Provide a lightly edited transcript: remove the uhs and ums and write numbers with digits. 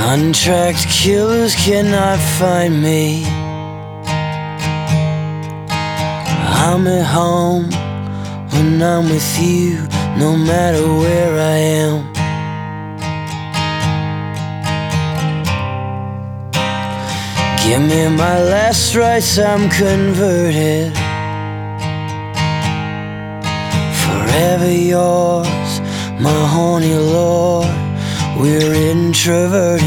Untracked killers cannot find me. I'm at home when I'm with you, no matter where I am. Give me my last rites, I'm converted. Forever yours, my horny lord, we're introverted.